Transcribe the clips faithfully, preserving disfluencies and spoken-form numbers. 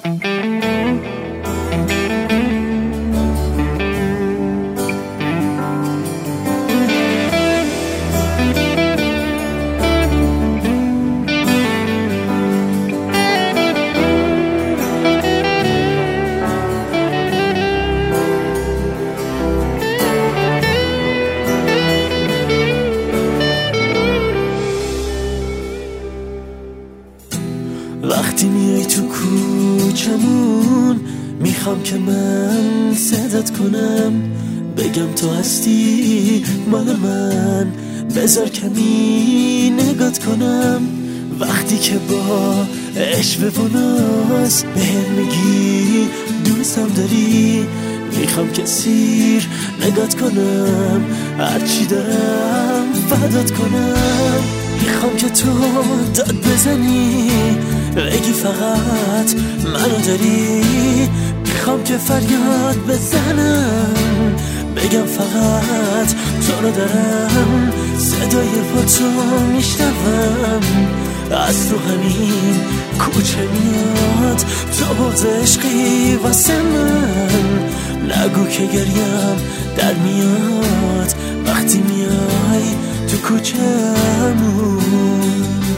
وقتی میای تو کوچمون میخوام که من صدات کنم، بگم تو هستی مال من، بذار کمی نگات کنم. وقتی که با عشق و ناز بهم میگی دوستم داری، میخوام که سیر نگات کنم، هرچی دارم فدات کنم. میخوام که تو داد بزنی، بگی فقط منو داری، میخوام که فریاد بزنم، بگم فقط تو رو دارم. صدای پاتو میشنوم از تو همین کوچه میاد، تو بغض عشقی واسه من، نگو که گریم در میاد وقتی میای تو کوچه‌مون.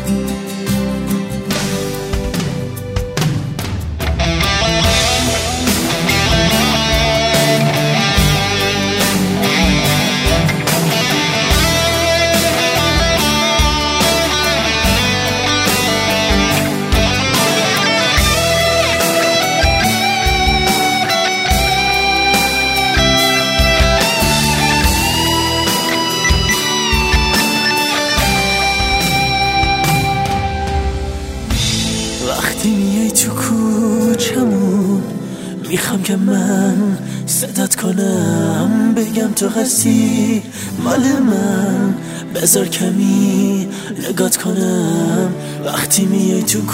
وقتی میای تو کوچمون میخوام که من صدات کنم، بگم تو هستی مال من، بذار کمی نگات کنم. وقتی میای تو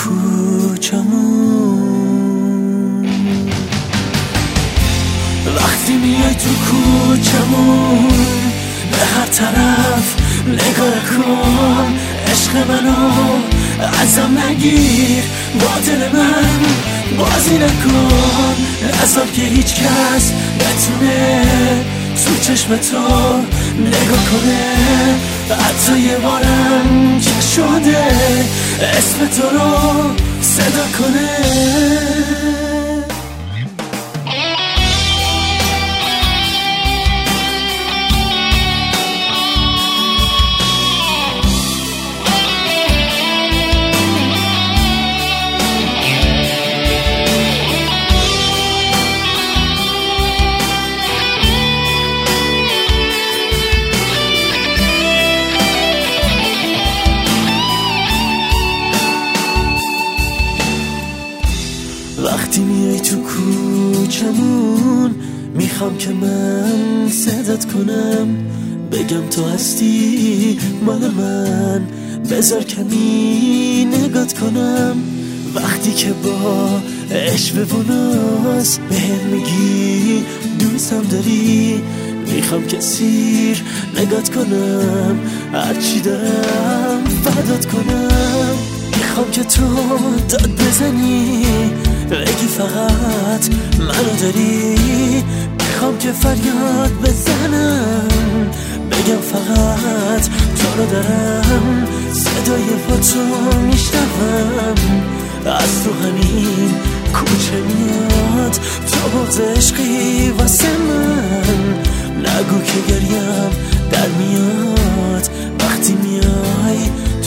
کوچمون، وقتی میای تو کوچمون، به هر طرف نگاه کن، عشق منو ازم نگیر، با دل من بازی نکن، نذار که هیچ کس نتونه تو چشم تو نگاه کنه. حتی یه بارم که شده اسم تو رو صدا کنه. وقتی میای تو کوچمون میخوام که من صدات کنم، بگم تو هستی مال من، بذار کمی نگات کنم. وقتی که با عشق و ناز بهم میگی دوستم داری، میخوام که سیر نگات کنم، هرچی دارم فدات کنم. میخوام که تو داد بزنی، بگی فقط منو داری، میخوام که فریاد بزنم، بگم فقط تو رو دارم. صدای پاتو میشنوم از تو همین کوچه میاد، تو بغض عشقی واسه من، نگو که گریم در میاد وقتی میای